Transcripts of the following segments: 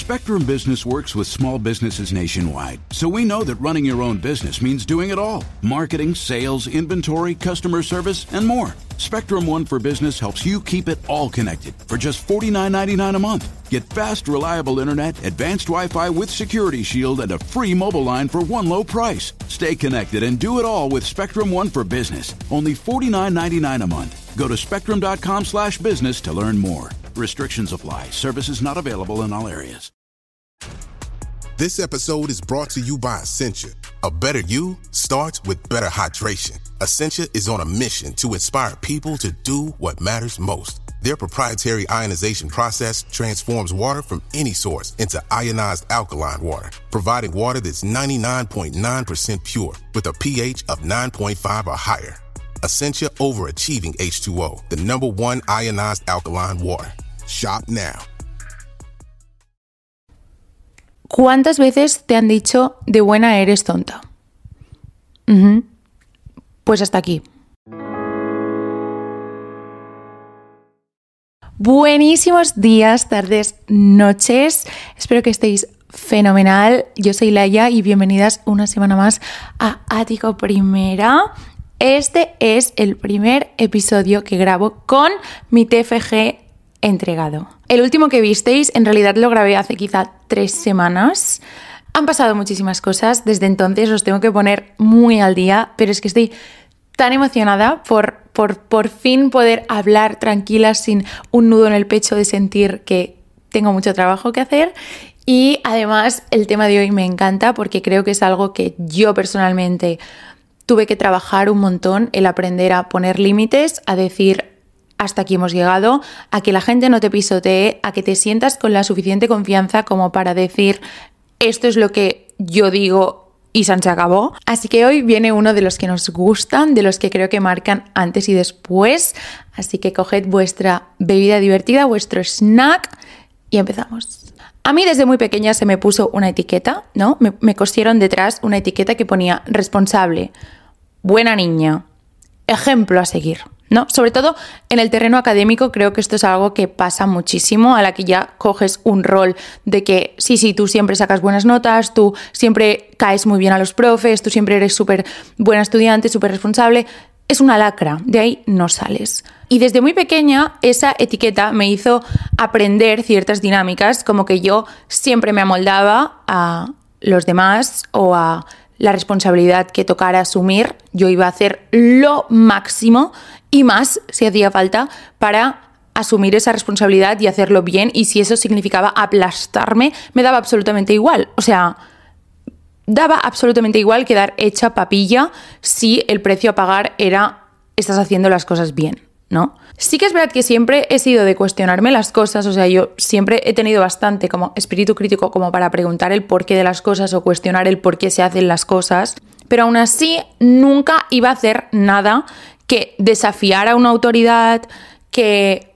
Spectrum Business works with small businesses nationwide, so we know that running your own business means doing it all. Marketing, sales, inventory, customer service, and more. Spectrum One for Business helps you keep it all connected for just $49.99 a month. Get fast, reliable internet, advanced Wi-Fi with Security Shield, and a free mobile line for one low price. Stay connected and do it all with Spectrum One for Business. Only $49.99 a month. Go to spectrum.com/business to learn more. Restrictions apply. Services not available in all areas. This episode is brought to you by Essentia. A better you starts with better hydration. Essentia is on a mission to inspire people to do what matters most. Their proprietary ionization process transforms water from any source into ionized alkaline water, providing water that's 99.9% pure with a pH of 9.5 or higher. Essentia overachieving H2O, the #1 ionized alkaline water. Shop now. ¿Cuántas veces te han dicho de buena eres tonta? Pues hasta aquí. Buenísimos días, tardes, noches. Espero que estéis fenomenal. Yo soy Laia y bienvenidas una semana más a Ático Primera. Este es el primer episodio que grabo con mi TFG entregado. El último que visteis en realidad lo grabé hace quizá 3 semanas. Han pasado muchísimas cosas desde entonces, os tengo que poner muy al día, pero es que estoy tan emocionada por fin poder hablar tranquila sin un nudo en el pecho de sentir que tengo mucho trabajo que hacer. Y además el tema de hoy me encanta porque creo que es algo que yo personalmente tuve que trabajar un montón, el aprender a poner límites, a decir hasta aquí hemos llegado, a que la gente no te pisotee, a que te sientas con la suficiente confianza como para decir esto es lo que yo digo y se acabó. Así que hoy viene uno de los que nos gustan, de los que creo que marcan antes y después. Así que coged vuestra bebida divertida, vuestro snack y empezamos. A mí desde muy pequeña se me puso una etiqueta, ¿no? Me cosieron detrás una etiqueta que ponía responsable, buena niña, ejemplo a seguir, ¿no? Sobre todo en el terreno académico creo que esto es algo que pasa muchísimo, a la que ya coges un rol de que sí, tú siempre sacas buenas notas, tú siempre caes muy bien a los profes, tú siempre eres súper buena estudiante, súper responsable. Es una lacra, de ahí no sales. Y desde muy pequeña esa etiqueta me hizo aprender ciertas dinámicas, como que yo siempre me amoldaba a los demás o a la responsabilidad que tocara asumir. Yo iba a hacer lo máximo y más si hacía falta para asumir esa responsabilidad y hacerlo bien, y si eso significaba aplastarme, me daba absolutamente igual. O sea, daba absolutamente igual quedar hecha papilla si el precio a pagar era estás haciendo las cosas bien, ¿no? Sí que es verdad que siempre he sido de cuestionarme las cosas, o sea, yo siempre he tenido bastante como espíritu crítico como para preguntar el porqué de las cosas o cuestionar el por qué se hacen las cosas, pero aún así nunca iba a hacer nada que desafiara una autoridad, que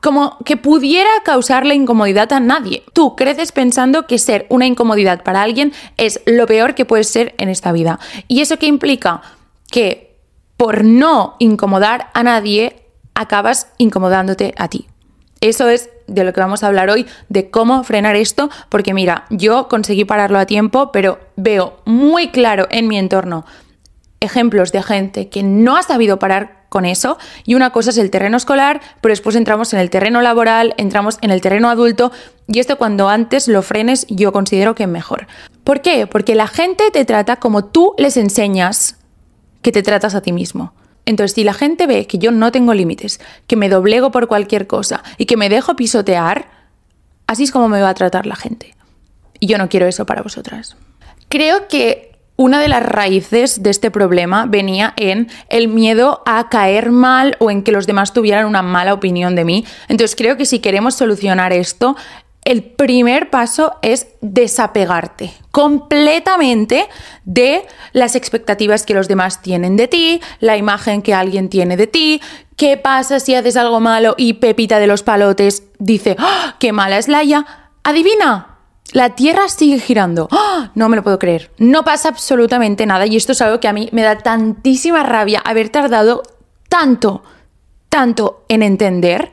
pudiera causarle incomodidad a nadie. Tú creces pensando que ser una incomodidad para alguien es lo peor que puedes ser en esta vida. ¿Y eso qué implica? Que por no incomodar a nadie, acabas incomodándote a ti. Eso es de lo que vamos a hablar hoy, de cómo frenar esto, porque mira, yo conseguí pararlo a tiempo, pero veo muy claro en mi entorno ejemplos de gente que no ha sabido parar con eso, y una cosa es el terreno escolar, pero después entramos en el terreno laboral, entramos en el terreno adulto, y esto cuando antes lo frenes yo considero que mejor. ¿Por qué? Porque la gente te trata como tú les enseñas que te tratas a ti mismo. Entonces, si la gente ve que yo no tengo límites, que me doblego por cualquier cosa y que me dejo pisotear, así es como me va a tratar la gente. Y yo no quiero eso para vosotras. Creo que una de las raíces de este problema venía en el miedo a caer mal o en que los demás tuvieran una mala opinión de mí. Entonces, creo que si queremos solucionar esto, el primer paso es desapegarte completamente de las expectativas que los demás tienen de ti, la imagen que alguien tiene de ti. ¿Qué pasa si haces algo malo y Pepita de los Palotes dice ¡oh, qué mala es Laia! ¡Adivina! La Tierra sigue girando. ¡Oh! No me lo puedo creer. No pasa absolutamente nada, y esto es algo que a mí me da tantísima rabia haber tardado tanto en entender.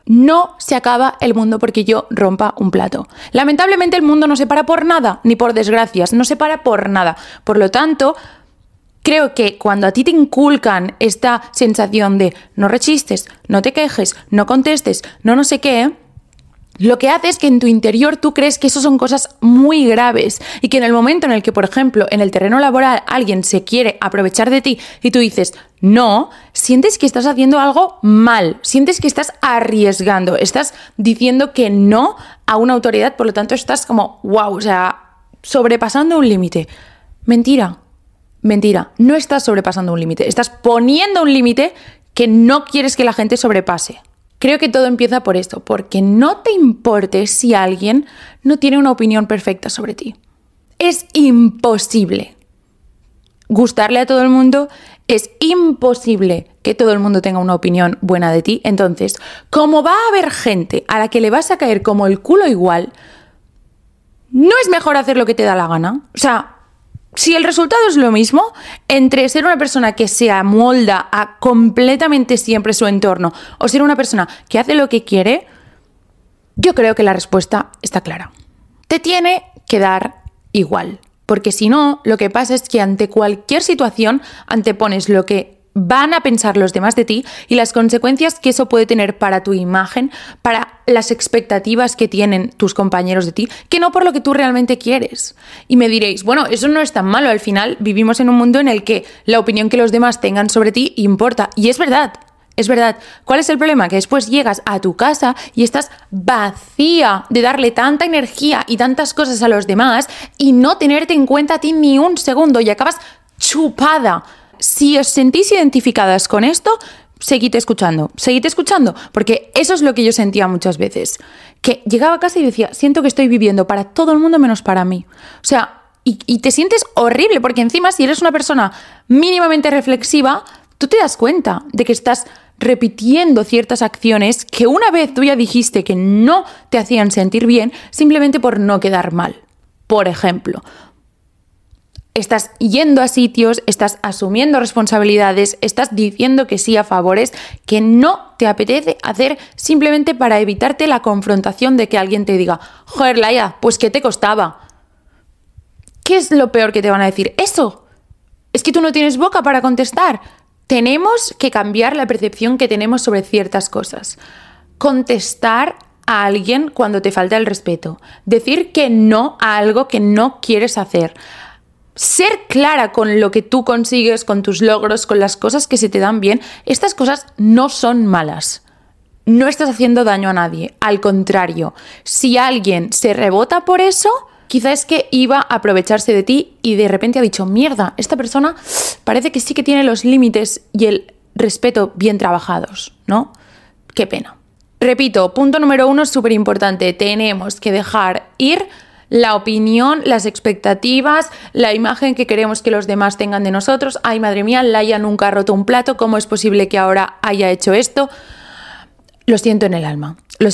No se acaba el mundo porque yo rompa un plato. Lamentablemente el mundo no se para por nada, ni por desgracias, no se para por nada. Por lo tanto, creo que cuando a ti te inculcan esta sensación de no rechistes, no te quejes, no contestes, no sé qué, lo que hace es que en tu interior tú crees que eso son cosas muy graves y que en el momento en el que, por ejemplo, en el terreno laboral alguien se quiere aprovechar de ti y tú dices no, sientes que estás haciendo algo mal, sientes que estás arriesgando, estás diciendo que no a una autoridad, por lo tanto estás como wow, o sea, sobrepasando un límite. Mentira, no estás sobrepasando un límite, estás poniendo un límite que no quieres que la gente sobrepase. Creo que todo empieza por esto, porque no te importe si alguien no tiene una opinión perfecta sobre ti. Es imposible gustarle a todo el mundo, es imposible que todo el mundo tenga una opinión buena de ti. Entonces, como va a haber gente a la que le vas a caer como el culo igual, ¿no es mejor hacer lo que te da la gana? O sea, si el resultado es lo mismo, entre ser una persona que se amolda a completamente siempre su entorno o ser una persona que hace lo que quiere, yo creo que la respuesta está clara. Te tiene que dar igual, porque si no, lo que pasa es que ante cualquier situación antepones lo que van a pensar los demás de ti y las consecuencias que eso puede tener para tu imagen, para las expectativas que tienen tus compañeros de ti, que no por lo que tú realmente quieres. Y me diréis, bueno, eso no es tan malo, al final vivimos en un mundo en el que la opinión que los demás tengan sobre ti importa. Y es verdad. ¿Cuál es el problema? Que después llegas a tu casa y estás vacía de darle tanta energía y tantas cosas a los demás y no tenerte en cuenta a ti ni un segundo y acabas chupada. Si os sentís identificadas con esto, seguid escuchando, porque eso es lo que yo sentía muchas veces, que llegaba a casa y decía, siento que estoy viviendo para todo el mundo menos para mí. O sea, y te sientes horrible, porque encima si eres una persona mínimamente reflexiva, tú te das cuenta de que estás repitiendo ciertas acciones que una vez tú ya dijiste que no te hacían sentir bien, simplemente por no quedar mal. Por ejemplo, estás yendo a sitios, estás asumiendo responsabilidades, estás diciendo que sí a favores que no te apetece hacer simplemente para evitarte la confrontación de que alguien te diga, joder, Laia, pues ¿qué te costaba? ¿Qué es lo peor que te van a decir? Eso. Es que tú no tienes boca para contestar. Tenemos que cambiar la percepción que tenemos sobre ciertas cosas. Contestar a alguien cuando te falta el respeto. Decir que no a algo que no quieres hacer. Ser clara con lo que tú consigues, con tus logros, con las cosas que se te dan bien. Estas cosas no son malas. No estás haciendo daño a nadie. Al contrario, si alguien se rebota por eso, quizás es que iba a aprovecharse de ti y de repente ha dicho, mierda, esta persona parece que sí que tiene los límites y el respeto bien trabajados, ¿no? Qué pena. Repito, punto número 1 es súper importante. Tenemos que dejar ir la opinión, las expectativas, la imagen que queremos que los demás tengan de nosotros. Ay, madre mía, Laia nunca ha roto un plato. ¿Cómo es posible que ahora haya hecho esto? Lo siento en el alma.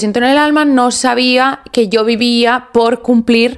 No sabía que yo vivía por cumplir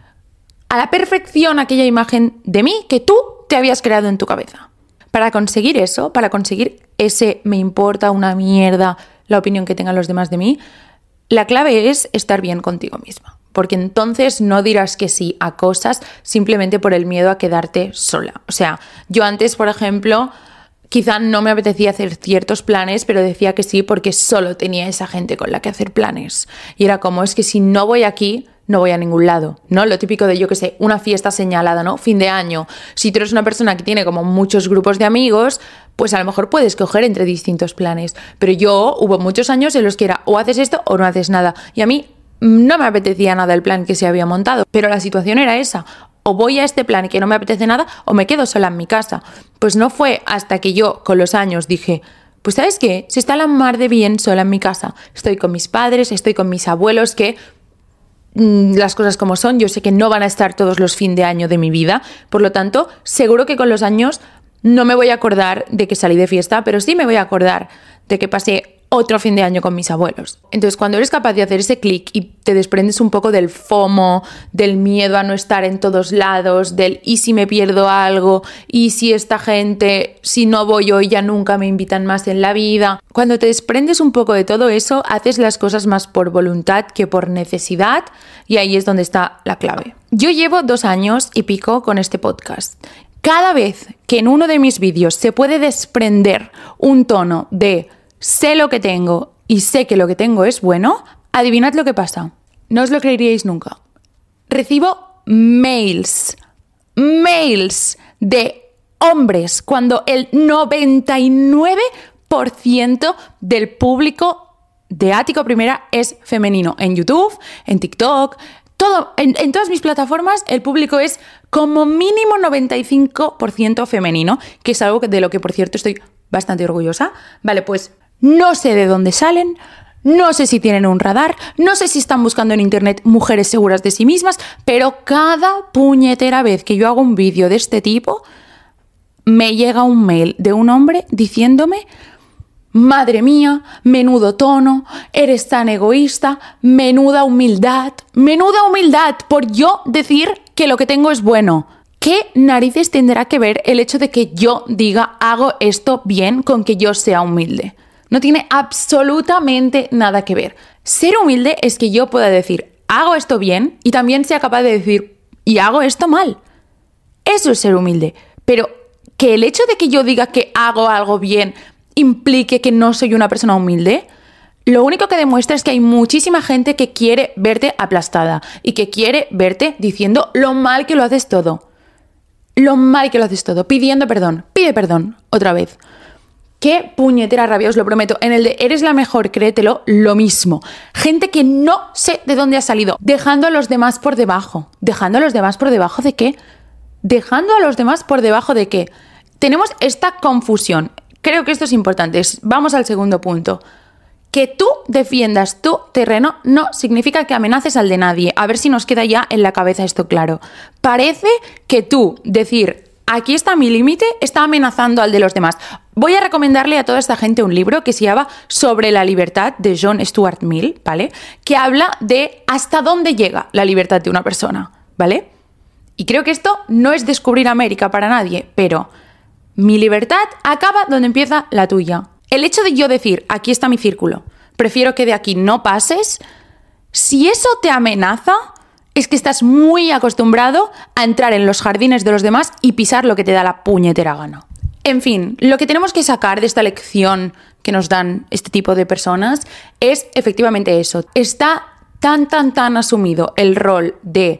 a la perfección aquella imagen de mí que tú te habías creado en tu cabeza. Para conseguir eso, para conseguir ese me importa una mierda la opinión que tengan los demás de mí, la clave es estar bien contigo misma. Porque entonces no dirás que sí a cosas simplemente por el miedo a quedarte sola. O sea, yo antes, por ejemplo, quizá no me apetecía hacer ciertos planes, pero decía que sí porque solo tenía esa gente con la que hacer planes. Y era como, es que si no voy aquí, no voy a ningún lado, ¿no? Lo típico de, yo qué sé, una fiesta señalada, ¿no? Fin de año. Si tú eres una persona que tiene como muchos grupos de amigos, pues a lo mejor puedes coger entre distintos planes. Pero hubo muchos años en los que era o haces esto o no haces nada. Y a mí no me apetecía nada el plan que se había montado, pero la situación era esa. O voy a este plan que no me apetece nada o me quedo sola en mi casa. Pues no fue hasta que yo con los años dije, pues ¿sabes qué? Se está la mar de bien sola en mi casa. Estoy con mis padres, estoy con mis abuelos que las cosas como son, yo sé que no van a estar todos los fin de año de mi vida, por lo tanto, seguro que con los años no me voy a acordar de que salí de fiesta, pero sí me voy a acordar de que pasé otro fin de año con mis abuelos. Entonces, cuando eres capaz de hacer ese clic y te desprendes un poco del FOMO, del miedo a no estar en todos lados, del ¿y si me pierdo algo? ¿Y si esta gente, si no voy hoy, ya nunca me invitan más en la vida? Cuando te desprendes un poco de todo eso, haces las cosas más por voluntad que por necesidad, y ahí es donde está la clave. Yo llevo 2 años y pico con este podcast. Cada vez que en uno de mis vídeos se puede desprender un tono de sé lo que tengo y sé que lo que tengo es bueno, adivinad lo que pasa. No os lo creeríais nunca. Recibo mails de hombres cuando el 99% del público de Ático Primera es femenino. En YouTube, en TikTok, en todas mis plataformas el público es como mínimo 95% femenino, que es algo de lo que, por cierto, estoy bastante orgullosa. Vale, pues no sé de dónde salen, no sé si tienen un radar, no sé si están buscando en internet mujeres seguras de sí mismas, pero cada puñetera vez que yo hago un vídeo de este tipo, me llega un mail de un hombre diciéndome: madre mía, menudo tono, eres tan egoísta, menuda humildad por yo decir que lo que tengo es bueno. ¿Qué narices tendrá que ver el hecho de que yo diga hago esto bien con que yo sea humilde? No tiene absolutamente nada que ver. Ser humilde es que yo pueda decir hago esto bien y también sea capaz de decir y hago esto mal. Eso es ser humilde. Pero que el hecho de que yo diga que hago algo bien implique que no soy una persona humilde, lo único que demuestra es que hay muchísima gente que quiere verte aplastada y que quiere verte diciendo lo mal que lo haces todo. Lo mal que lo haces todo, pidiendo perdón. Pide perdón, otra vez. Qué puñetera rabia, os lo prometo. En el de eres la mejor, créetelo, lo mismo. Gente que no sé de dónde ha salido, dejando a los demás por debajo. ¿Dejando a los demás por debajo de qué? ¿Dejando a los demás por debajo de qué? Tenemos esta confusión. Creo que esto es importante. Vamos al segundo punto. Que tú defiendas tu terreno no significa que amenaces al de nadie. A ver si nos queda ya en la cabeza esto claro. Parece que tú decir aquí está mi límite está amenazando al de los demás. Voy a recomendarle a toda esta gente un libro que se llama Sobre la libertad, de John Stuart Mill, ¿vale? Que habla de hasta dónde llega la libertad de una persona, ¿vale? Y creo que esto no es descubrir América para nadie, pero mi libertad acaba donde empieza la tuya. El hecho de yo decir, aquí está mi círculo, prefiero que de aquí no pases, si eso te amenaza, es que estás muy acostumbrado a entrar en los jardines de los demás y pisar lo que te da la puñetera gana. En fin, lo que tenemos que sacar de esta lección que nos dan este tipo de personas es efectivamente eso. Está tan asumido el rol de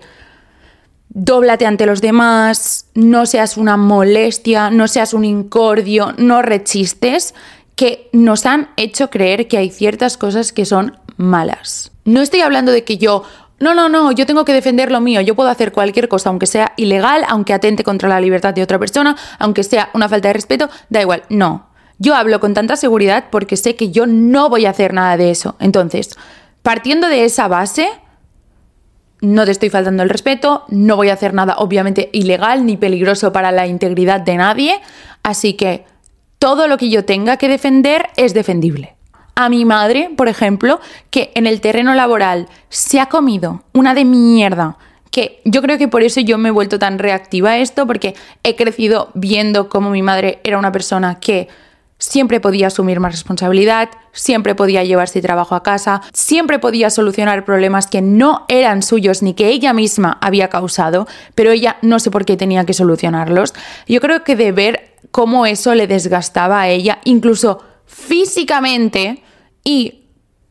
dóblate ante los demás, no seas una molestia, no seas un incordio, no rechistes, que nos han hecho creer que hay ciertas cosas que son malas. No estoy hablando de que yo yo tengo que defender lo mío, yo puedo hacer cualquier cosa, aunque sea ilegal, aunque atente contra la libertad de otra persona, aunque sea una falta de respeto, da igual, no. Yo hablo con tanta seguridad porque sé que yo no voy a hacer nada de eso. Entonces, partiendo de esa base, no te estoy faltando el respeto, no voy a hacer nada obviamente ilegal ni peligroso para la integridad de nadie, así que todo lo que yo tenga que defender es defendible. A mi madre, por ejemplo, que en el terreno laboral se ha comido una de mierda, que yo creo que por eso yo me he vuelto tan reactiva a esto, porque he crecido viendo cómo mi madre era una persona que siempre podía asumir más responsabilidad, siempre podía llevarse trabajo a casa, siempre podía solucionar problemas que no eran suyos ni que ella misma había causado, pero ella no sé por qué tenía que solucionarlos. Yo creo que de ver cómo eso le desgastaba a ella, incluso físicamente, y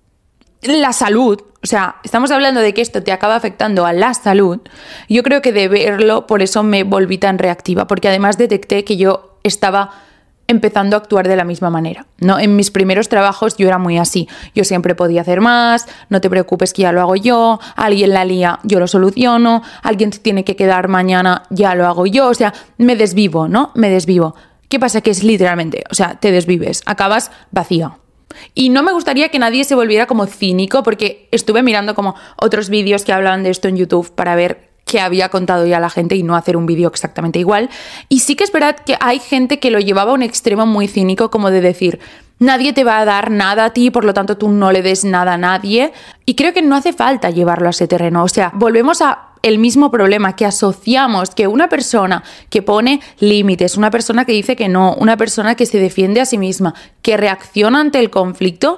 la salud, o sea, estamos hablando de que esto te acaba afectando a la salud, yo creo que de verlo, por eso me volví tan reactiva, porque además detecté que yo estaba empezando a actuar de la misma manera, ¿no? En mis primeros trabajos yo era muy así, yo siempre podía hacer más, no te preocupes que ya lo hago yo, alguien la lía, yo lo soluciono, alguien se tiene que quedar mañana, ya lo hago yo, o sea, me desvivo, ¿no? Me desvivo. ¿Qué pasa? Que es literalmente, o sea, te desvives, acabas vacía. Y no me gustaría que nadie se volviera como cínico, porque estuve mirando como otros vídeos que hablaban de esto en YouTube para ver que había contado ya la gente y no hacer un vídeo exactamente igual. Y sí que es verdad que hay gente que lo llevaba a un extremo muy cínico, como de decir, nadie te va a dar nada a ti, por lo tanto tú no le des nada a nadie. Y creo que no hace falta llevarlo a ese terreno. O sea, volvemos a el mismo problema, que asociamos que una persona que pone límites, una persona que dice que no, una persona que se defiende a sí misma, que reacciona ante el conflicto,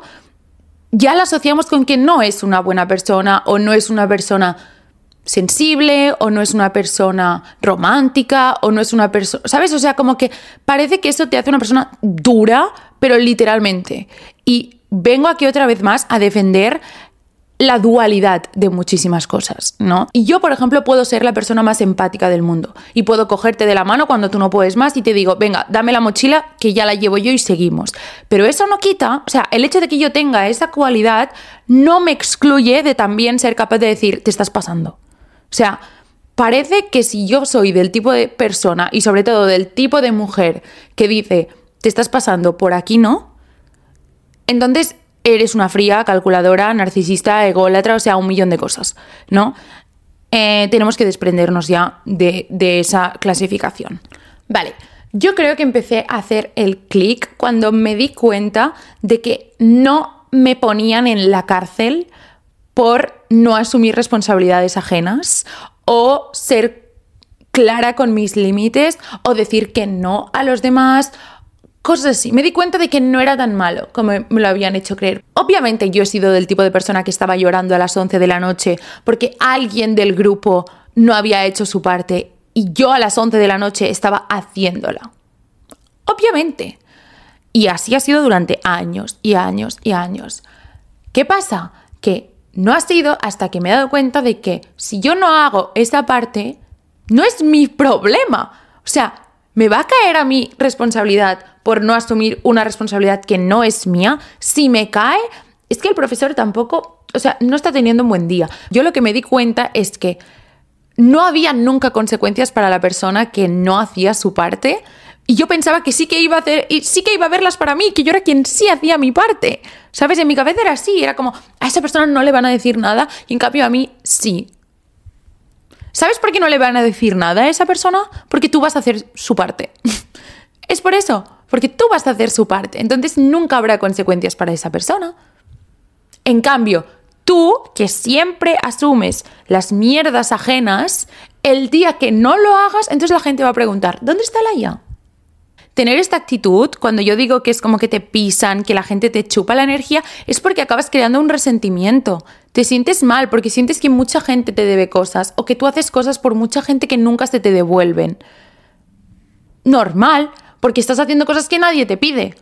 ya la asociamos con que no es una buena persona o no es una persona sensible o no es una persona romántica o no es una persona, ¿sabes? O sea, como que parece que eso te hace una persona dura, pero literalmente. Y vengo aquí otra vez más a defender la dualidad de muchísimas cosas, ¿no? Y yo, por ejemplo, puedo ser la persona más empática del mundo y puedo cogerte de la mano cuando tú no puedes más y te digo, venga, dame la mochila que ya la llevo yo y seguimos. Pero eso no quita, o sea, el hecho de que yo tenga esa cualidad no me excluye de también ser capaz de decir, te estás pasando. O sea, parece que si yo soy del tipo de persona y sobre todo del tipo de mujer que dice, te estás pasando por aquí, ¿no? Entonces eres una fría, calculadora, narcisista, ególatra, o sea, un millón de cosas, ¿no? Tenemos que desprendernos ya de esa clasificación. Vale, yo creo que empecé a hacer el clic cuando me di cuenta de que no me ponían en la cárcel por no asumir responsabilidades ajenas o ser clara con mis límites o decir que no a los demás, cosas así. Me di cuenta de que no era tan malo como me lo habían hecho creer. Obviamente yo he sido del tipo de persona que estaba llorando a las 11 de la noche porque alguien del grupo no había hecho su parte y yo a las 11 de la noche estaba haciéndola. Obviamente. Y así ha sido durante años y años y años. ¿Qué pasa? Que no ha sido hasta que me he dado cuenta de que si yo no hago esa parte, no es mi problema. O sea, ¿me va a caer a mí responsabilidad por no asumir una responsabilidad que no es mía? Si me cae, es que el profesor tampoco, o sea, no está teniendo un buen día. Yo lo que me di cuenta es que no había nunca consecuencias para la persona que no hacía su parte y yo pensaba que sí que iba a hacer, y sí que iba a verlas para mí, que yo era quien sí hacía mi parte. ¿Sabes? En mi cabeza era así, era como, a esa persona no le van a decir nada y en cambio a mí sí. ¿Sabes por qué no le van a decir nada a esa persona? Porque tú vas a hacer su parte. Es por eso, porque tú vas a hacer su parte. Entonces nunca habrá consecuencias para esa persona. En cambio, tú, que siempre asumes las mierdas ajenas, el día que no lo hagas, entonces la gente va a preguntar, ¿dónde está Laia? Tener esta actitud, cuando yo digo que es como que te pisan, que la gente te chupa la energía, es porque acabas creando un resentimiento. Te sientes mal porque sientes que mucha gente te debe cosas o que tú haces cosas por mucha gente que nunca se te devuelven. Normal, porque estás haciendo cosas que nadie te pide.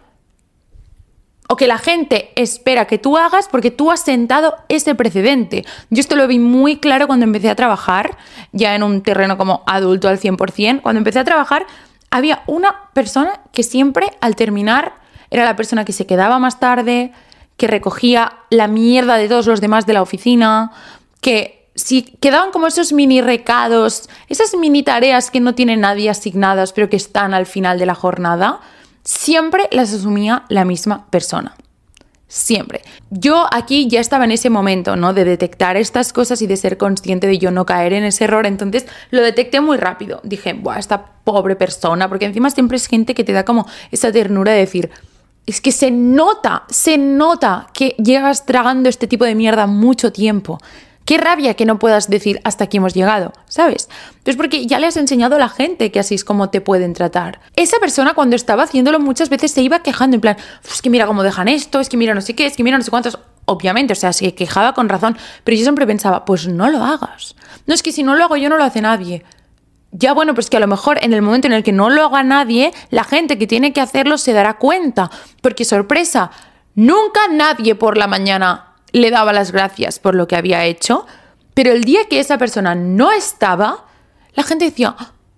O que la gente espera que tú hagas porque tú has sentado ese precedente. Yo esto lo vi muy claro cuando empecé a trabajar, ya en un terreno como adulto al 100%. Cuando empecé a trabajar, había una persona que siempre al terminar era la persona que se quedaba más tarde, que recogía la mierda de todos los demás de la oficina, que si quedaban como esos mini recados, esas mini tareas que no tiene nadie asignadas pero que están al final de la jornada, siempre las asumía la misma persona. Siempre. Yo aquí ya estaba en ese momento, ¿no? De detectar estas cosas y de ser consciente de yo no caer en ese error. Entonces lo detecté muy rápido. Dije, ¡buah, esta pobre persona! Porque encima siempre es gente que te da como esa ternura de decir, es que se nota que llevas tragando este tipo de mierda mucho tiempo. Qué rabia que no puedas decir hasta aquí hemos llegado, ¿sabes? Pues porque ya le has enseñado a la gente que así es como te pueden tratar. Esa persona cuando estaba haciéndolo muchas veces se iba quejando en plan, es que mira cómo dejan esto, es que mira no sé qué, es que mira no sé cuántos. Obviamente, o sea, se quejaba con razón, pero yo siempre pensaba, pues no lo hagas. No, es que si no lo hago yo no lo hace nadie. Ya bueno, pues que a lo mejor en el momento en el que no lo haga nadie, la gente que tiene que hacerlo se dará cuenta. Porque sorpresa, nunca nadie por la mañana le daba las gracias por lo que había hecho, pero el día que esa persona no estaba, la gente decía,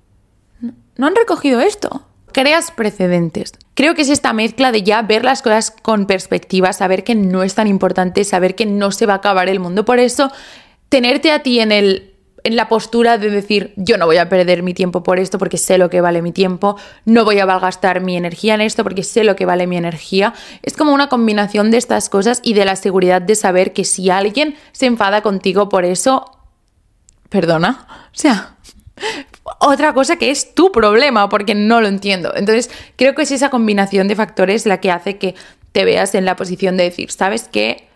no han recogido esto. Creas precedentes. Creo que es esta mezcla de ya ver las cosas con perspectiva, saber que no es tan importante, saber que no se va a acabar el mundo. Por eso, tenerte a ti en la postura de decir, yo no voy a perder mi tiempo por esto porque sé lo que vale mi tiempo, no voy a malgastar mi energía en esto porque sé lo que vale mi energía. Es como una combinación de estas cosas y de la seguridad de saber que si alguien se enfada contigo por eso, perdona, o sea, otra cosa que es tu problema porque no lo entiendo. Entonces creo que es esa combinación de factores la que hace que te veas en la posición de decir, ¿sabes qué?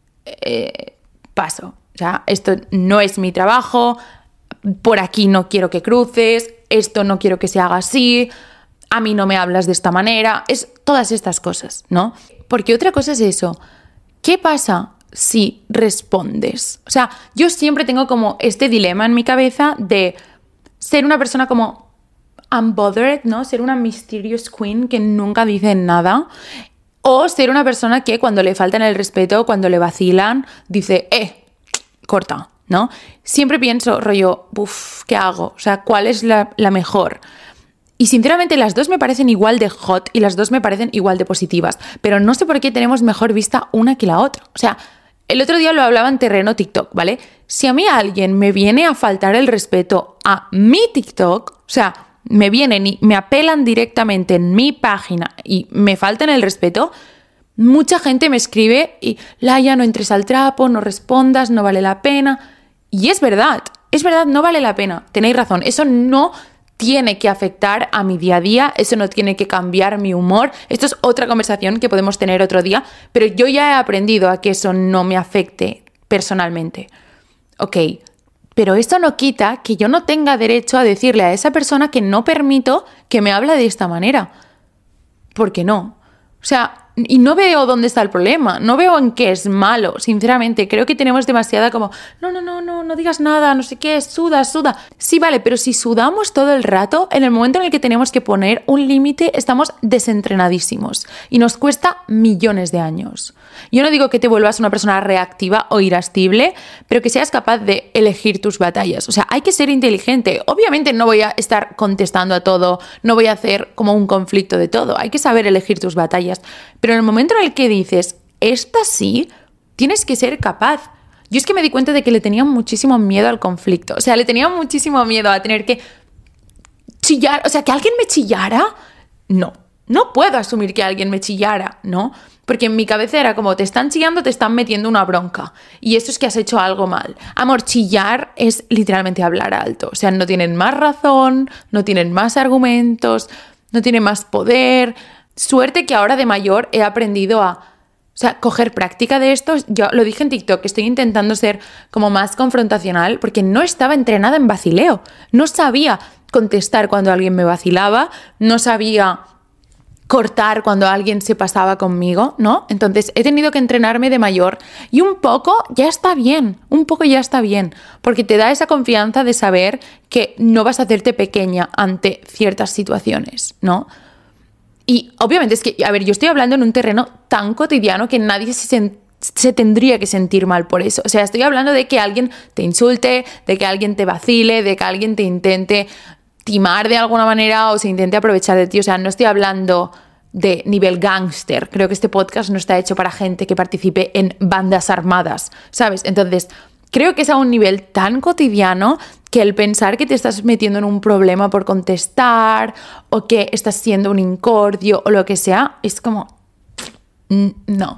Paso, o sea, esto no es mi trabajo, por aquí no quiero que cruces, esto no quiero que se haga así, a mí no me hablas de esta manera, es todas estas cosas, ¿no? Porque otra cosa es eso, ¿qué pasa si respondes? O sea, yo siempre tengo como este dilema en mi cabeza de ser una persona como unbothered, ¿no? Ser una mysterious queen que nunca dice nada, o ser una persona que cuando le faltan el respeto, cuando le vacilan, dice, corta, ¿no? Siempre pienso, rollo, ¿qué hago? O sea, ¿cuál es la mejor? Y sinceramente las dos me parecen igual de hot y las dos me parecen igual de positivas, pero no sé por qué tenemos mejor vista una que la otra. O sea, el otro día lo hablaba en terreno TikTok, ¿vale? Si a mí alguien me viene a faltar el respeto a mi TikTok, o sea, me vienen y me apelan directamente en mi página y me faltan el respeto, mucha gente me escribe y Laia, no entres al trapo, no respondas, no vale la pena. Y es verdad, no vale la pena, tenéis razón, eso no tiene que afectar a mi día a día, eso no tiene que cambiar mi humor. Esto es otra conversación que podemos tener otro día, pero yo ya he aprendido a que eso no me afecte personalmente. Ok, pero esto no quita que yo no tenga derecho a decirle a esa persona que no permito que me hable de esta manera. ¿Por qué no? O sea, y no veo dónde está el problema, no veo en qué es malo, sinceramente. Creo que tenemos demasiada como, no digas nada, no sé qué, suda. Sí, vale, pero si sudamos todo el rato, en el momento en el que tenemos que poner un límite, estamos desentrenadísimos y nos cuesta millones de años. Yo no digo que te vuelvas una persona reactiva o irascible, pero que seas capaz de elegir tus batallas. O sea, hay que ser inteligente. Obviamente no voy a estar contestando a todo, no voy a hacer como un conflicto de todo. Hay que saber elegir tus batallas. Pero en el momento en el que dices, esta sí, tienes que ser capaz. Yo es que me di cuenta de que le tenía muchísimo miedo al conflicto. O sea, le tenía muchísimo miedo a tener que chillar. O sea, que alguien me chillara, no puedo asumir que alguien me chillara, ¿no? Porque en mi cabeza era como, te están chillando, te están metiendo una bronca. Y eso es que has hecho algo mal. Amor, chillar es literalmente hablar alto. O sea, no tienen más razón, no tienen más argumentos, no tienen más poder. Suerte que ahora de mayor he aprendido a coger práctica de esto. Yo lo dije en TikTok, que estoy intentando ser como más confrontacional porque no estaba entrenada en vacileo. No sabía contestar cuando alguien me vacilaba, no sabía cortar cuando alguien se pasaba conmigo, ¿no? Entonces he tenido que entrenarme de mayor y un poco ya está bien, porque te da esa confianza de saber que no vas a hacerte pequeña ante ciertas situaciones, ¿no? Y obviamente es que, a ver, yo estoy hablando en un terreno tan cotidiano que nadie se tendría que sentir mal por eso. O sea, estoy hablando de que alguien te insulte, de que alguien te vacile, de que alguien te intente timar de alguna manera o se intente aprovechar de ti. O sea, no estoy hablando de nivel gángster. Creo que este podcast no está hecho para gente que participe en bandas armadas, ¿sabes? Entonces, creo que es a un nivel tan cotidiano que el pensar que te estás metiendo en un problema por contestar o que estás siendo un incordio o lo que sea, es como, no.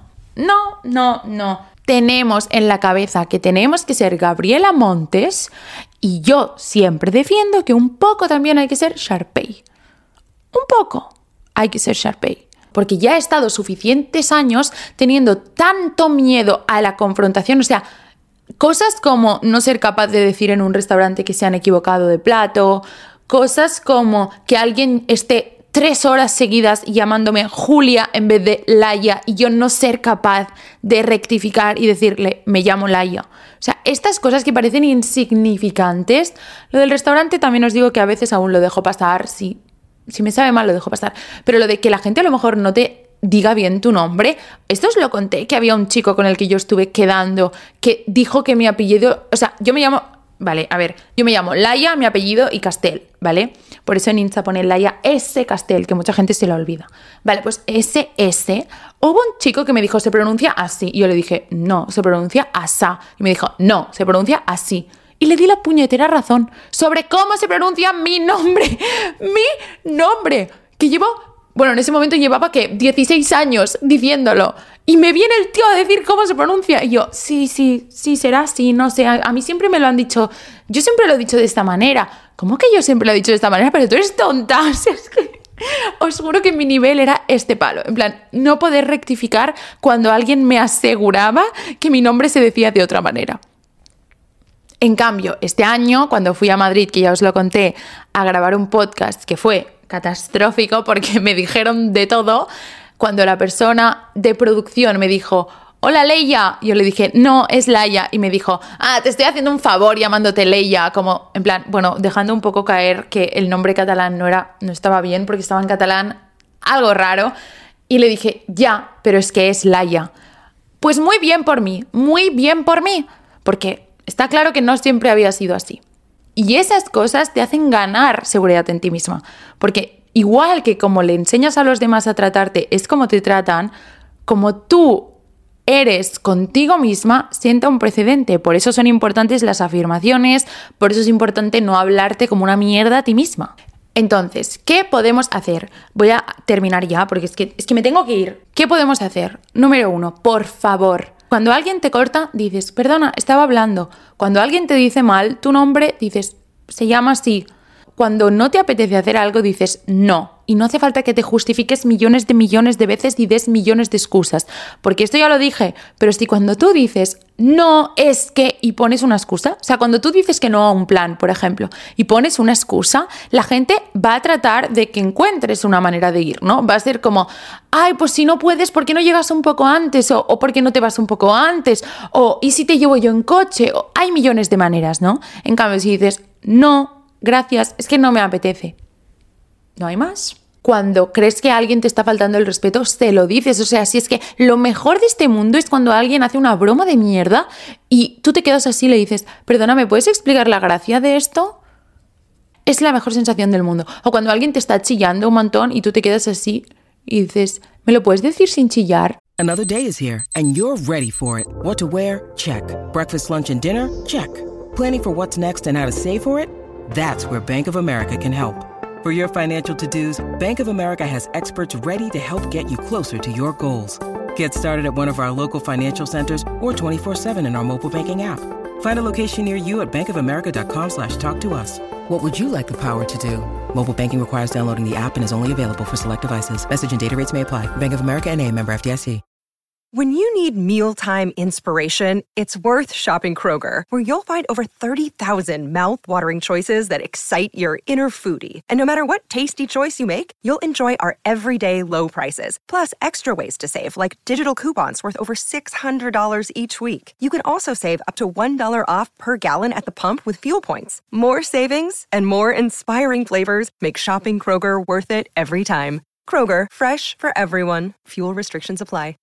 Tenemos en la cabeza que tenemos que ser Gabriela Montes y yo siempre defiendo que un poco también hay que ser Sharpay. Un poco hay que ser Sharpay. Porque ya he estado suficientes años teniendo tanto miedo a la confrontación, o sea, cosas como no ser capaz de decir en un restaurante que se han equivocado de plato, cosas como que alguien esté 3 horas seguidas llamándome Julia en vez de Laia y yo no ser capaz de rectificar y decirle, me llamo Laia. O sea, estas cosas que parecen insignificantes. Lo del restaurante también os digo que a veces aún lo dejo pasar, si me sabe mal lo dejo pasar, pero lo de que la gente a lo mejor no te diga bien tu nombre, esto os lo conté, que había un chico con el que yo estuve quedando que dijo que mi apellido, o sea, yo me llamo Laia, mi apellido y Castel, ¿vale? Por eso en Insta pone Laia S. Castel, que mucha gente se lo olvida. Vale, pues SS, hubo un chico que me dijo, se pronuncia así, y yo le dije, no, se pronuncia asá, y me dijo, no, se pronuncia así. Y le di la puñetera razón sobre cómo se pronuncia mi nombre, que llevo Bueno, en ese momento llevaba, 16 años diciéndolo. Y me viene el tío a decir cómo se pronuncia. Y yo, sí, será así, no sé. A mí siempre me lo han dicho. Yo siempre lo he dicho de esta manera. ¿Cómo que yo siempre lo he dicho de esta manera? Pero tú eres tonta. O sea, es que os juro que mi nivel era este palo. En plan, no poder rectificar cuando alguien me aseguraba que mi nombre se decía de otra manera. En cambio, este año, cuando fui a Madrid, que ya os lo conté, a grabar un podcast que fue catastrófico porque me dijeron de todo, cuando la persona de producción me dijo, hola Leia, yo le dije, no, es Laia, y me dijo, te estoy haciendo un favor llamándote Leia, como en plan, bueno, dejando un poco caer que el nombre catalán no estaba bien porque estaba en catalán, algo raro, y le dije, ya, pero es que es Laia. Pues muy bien por mí, porque está claro que no siempre había sido así. Y esas cosas te hacen ganar seguridad en ti misma. Porque igual que como le enseñas a los demás a tratarte, es como te tratan, como tú eres contigo misma, sienta un precedente. Por eso son importantes las afirmaciones, por eso es importante no hablarte como una mierda a ti misma. Entonces, ¿qué podemos hacer? Voy a terminar ya, porque es que me tengo que ir. ¿Qué podemos hacer? Número 1, por favor. Cuando alguien te corta, dices, perdona, estaba hablando. Cuando alguien te dice mal tu nombre, dices, se llama así. Cuando no te apetece hacer algo, dices, no. Y no hace falta que te justifiques millones de veces y des millones de excusas. Porque esto ya lo dije, pero si cuando tú dices, no, es que, y pones una excusa, o sea, cuando tú dices que no a un plan, por ejemplo, y pones una excusa, la gente va a tratar de que encuentres una manera de ir, ¿no? Va a ser como, ay, pues si no puedes, ¿por qué no llegas un poco antes? O ¿por qué no te vas un poco antes? O ¿y si te llevo yo en coche? O, hay millones de maneras, ¿no? En cambio, si dices, no, gracias, es que no me apetece. No hay más. Cuando crees que a alguien te está faltando el respeto, se lo dices. O sea, si es que lo mejor de este mundo es cuando alguien hace una broma de mierda y tú te quedas así y le dices, perdona, ¿me puedes explicar la gracia de esto? Es la mejor sensación del mundo. O cuando alguien te está chillando un montón y tú te quedas así y dices, ¿me lo puedes decir sin chillar? Another day is here and you're ready for it. What to wear? Check. Breakfast, lunch, and dinner? Check. Planning for what's next and how to save for it? That's where Bank of America can help. For your financial to-dos, Bank of America has experts ready to help get you closer to your goals. Get started at one of our local financial centers or 24/7 in our mobile banking app. Find a location near you at bankofamerica.com/talktous. What would you like the power to do? Mobile banking requires downloading the app and is only available for select devices. Message and data rates may apply. Bank of America N.A., member FDIC. When you need mealtime inspiration, it's worth shopping Kroger, where you'll find over 30,000 mouth-watering choices that excite your inner foodie. And no matter what tasty choice you make, you'll enjoy our everyday low prices, plus extra ways to save, like digital coupons worth over $600 each week. You can also save up to $1 off per gallon at the pump with fuel points. More savings and more inspiring flavors make shopping Kroger worth it every time. Kroger, fresh for everyone. Fuel restrictions apply.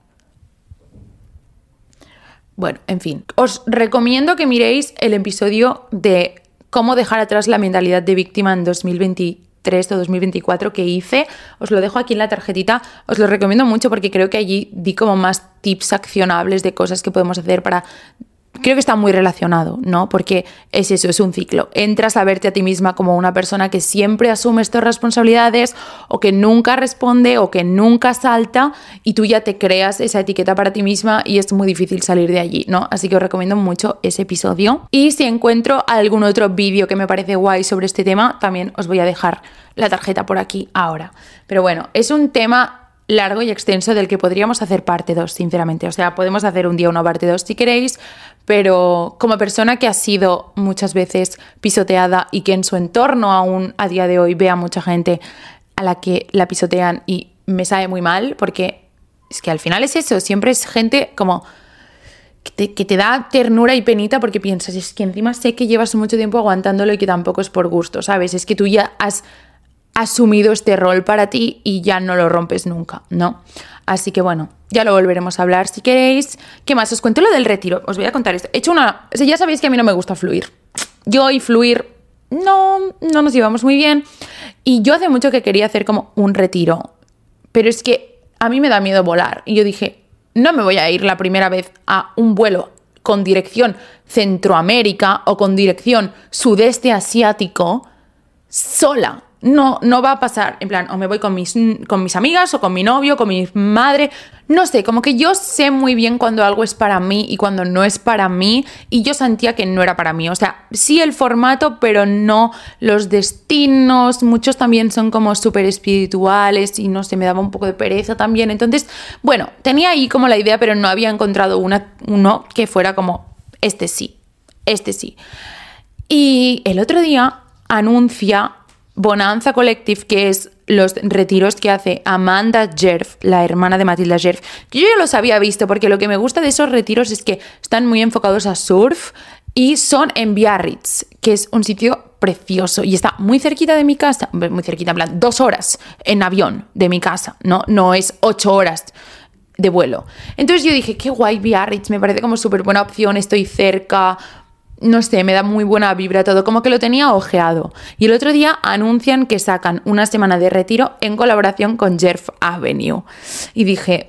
Bueno, en fin, os recomiendo que miréis el episodio de cómo dejar atrás la mentalidad de víctima en 2023 o 2024 que hice. Os lo dejo aquí en la tarjetita, os lo recomiendo mucho porque creo que allí di como más tips accionables de cosas que podemos hacer para... Creo que está muy relacionado, ¿no? Porque es eso, es un ciclo. Entras a verte a ti misma como una persona que siempre asume estas responsabilidades o que nunca responde o que nunca salta y tú ya te creas esa etiqueta para ti misma y es muy difícil salir de allí, ¿no? Así que os recomiendo mucho ese episodio. Y si encuentro algún otro vídeo que me parece guay sobre este tema, también os voy a dejar la tarjeta por aquí ahora. Pero bueno, es un tema largo y extenso del que podríamos hacer parte 2, sinceramente. O sea, podemos hacer un día una parte 2 si queréis, pero como persona que ha sido muchas veces pisoteada y que en su entorno aún a día de hoy ve a mucha gente a la que la pisotean y me sabe muy mal, porque es que al final es eso, siempre es gente como que te da ternura y penita porque piensas, es que encima sé que llevas mucho tiempo aguantándolo y que tampoco es por gusto, ¿sabes? Es que tú ya has asumido este rol para ti y ya no lo rompes nunca, ¿no? Así que bueno, ya lo volveremos a hablar si queréis. ¿Qué más? Os cuento lo del retiro. Os voy a contar esto. Ya sabéis que a mí no me gusta fluir. Yo y fluir no nos llevamos muy bien. Y yo hace mucho que quería hacer como un retiro. Pero es que a mí me da miedo volar. Y yo dije, no me voy a ir la primera vez a un vuelo con dirección Centroamérica o con dirección Sudeste Asiático sola. no va a pasar. En plan, o me voy con mis amigas, o con mi novio, con mi madre. No sé, como que yo sé muy bien cuando algo es para mí y cuando no es para mí, y yo sentía que no era para mí. O sea, sí el formato, pero no los destinos. Muchos también son como súper espirituales y no sé, me daba un poco de pereza también. Entonces, bueno, tenía ahí como la idea, pero no había encontrado uno que fuera como, este sí. Y el otro día anuncia Bonanza Collective, que es los retiros que hace Amanda Jerf, la hermana de Matilda Jerf. Yo ya los había visto porque lo que me gusta de esos retiros es que están muy enfocados a surf y son en Biarritz, que es un sitio precioso y está muy cerquita de mi casa, muy cerquita, en plan 2 horas en avión de mi casa, no es 8 horas de vuelo. Entonces yo dije, qué guay Biarritz, me parece como súper buena opción, estoy cerca. No sé, me da muy buena vibra todo, como que lo tenía ojeado. Y el otro día anuncian que sacan una semana de retiro en colaboración con Jerf Avenue. Y dije,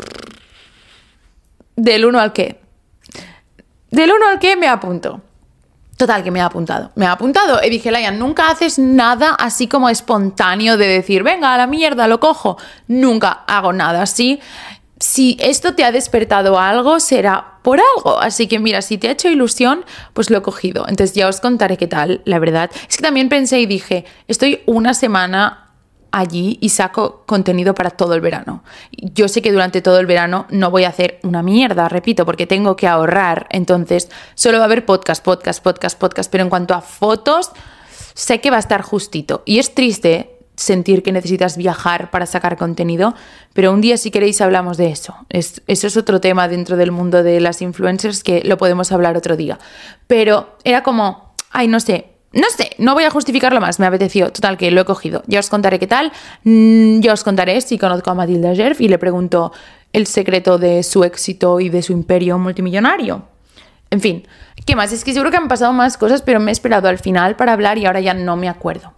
¿del 1 al qué? Del 1 al qué me apunto. Total, que me ha apuntado. Y dije, Laia, nunca haces nada así como espontáneo de decir, venga, a la mierda, lo cojo. Nunca hago nada así. Si esto te ha despertado algo, será por algo. Así que mira, si te ha hecho ilusión, pues lo he cogido. Entonces ya os contaré qué tal, la verdad. Es que también pensé y dije, estoy una semana allí y saco contenido para todo el verano. Yo sé que durante todo el verano no voy a hacer una mierda, repito, porque tengo que ahorrar. Entonces solo va a haber podcast. Pero en cuanto a fotos, sé que va a estar justito. Y es triste sentir que necesitas viajar para sacar contenido, pero un día si queréis hablamos de eso. Eso es otro tema dentro del mundo de las influencers que lo podemos hablar otro día. Pero era como, no sé, no voy a justificarlo más, me apeteció, total que lo he cogido. Ya os contaré qué tal, ya os contaré si conozco a Matilda Jerf y le pregunto el secreto de su éxito y de su imperio multimillonario. En fin, ¿qué más? Es que seguro que han pasado más cosas, pero me he esperado al final para hablar y ahora ya no me acuerdo.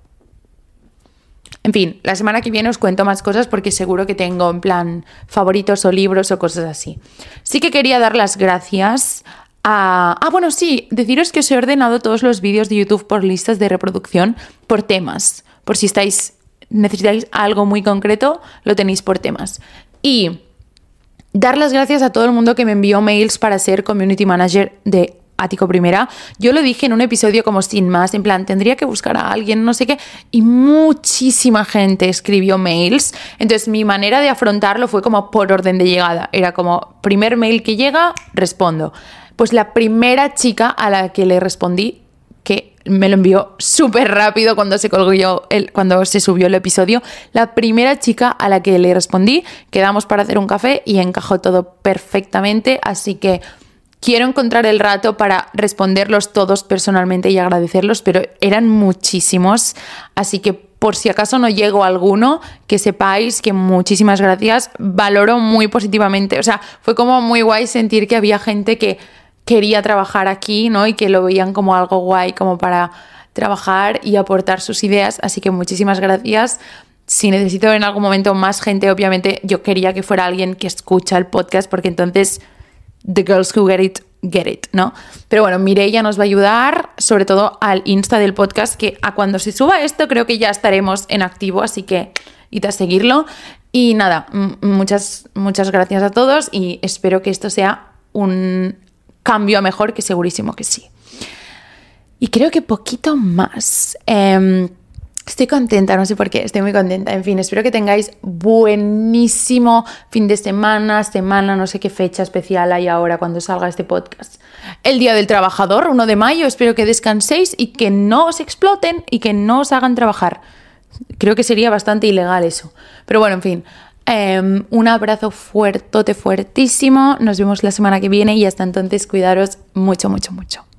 En fin, la semana que viene os cuento más cosas porque seguro que tengo en plan favoritos o libros o cosas así. Sí que quería dar las gracias a... bueno, sí, deciros que os he ordenado todos los vídeos de YouTube por listas de reproducción por temas. Por si necesitáis algo muy concreto, lo tenéis por temas. Y dar las gracias a todo el mundo que me envió mails para ser community manager de Ático Primera. Yo lo dije en un episodio como sin más, en plan, tendría que buscar a alguien, no sé qué, y muchísima gente escribió mails. Entonces mi manera de afrontarlo fue como por orden de llegada. Era como, primer mail que llega, respondo. Pues la primera chica a la que le respondí, que me lo envió súper rápido cuando se subió el episodio, la primera chica a la que le respondí, quedamos para hacer un café y encajó todo perfectamente, así que quiero encontrar el rato para responderlos todos personalmente y agradecerlos, pero eran muchísimos, así que por si acaso no llego a alguno, que sepáis que muchísimas gracias, valoro muy positivamente, o sea, fue como muy guay sentir que había gente que quería trabajar aquí, ¿no? Y que lo veían como algo guay, como para trabajar y aportar sus ideas, así que muchísimas gracias. Si necesito en algún momento más gente, obviamente yo quería que fuera alguien que escucha el podcast, porque entonces the girls who get it, ¿no? Pero bueno, Mireia nos va a ayudar, sobre todo al Insta del podcast, que a cuando se suba esto creo que ya estaremos en activo, así que id a seguirlo. Y nada, muchas gracias a todos y espero que esto sea un cambio a mejor, que segurísimo que sí. Y creo que poquito más. Estoy contenta, no sé por qué, estoy muy contenta. En fin, espero que tengáis buenísimo fin de semana, no sé qué fecha especial hay ahora cuando salga este podcast. El Día del Trabajador, 1 de mayo, espero que descanséis y que no os exploten y que no os hagan trabajar. Creo que sería bastante ilegal eso. Pero bueno, en fin, un abrazo fuertísimo. Nos vemos la semana que viene y hasta entonces cuidaros mucho.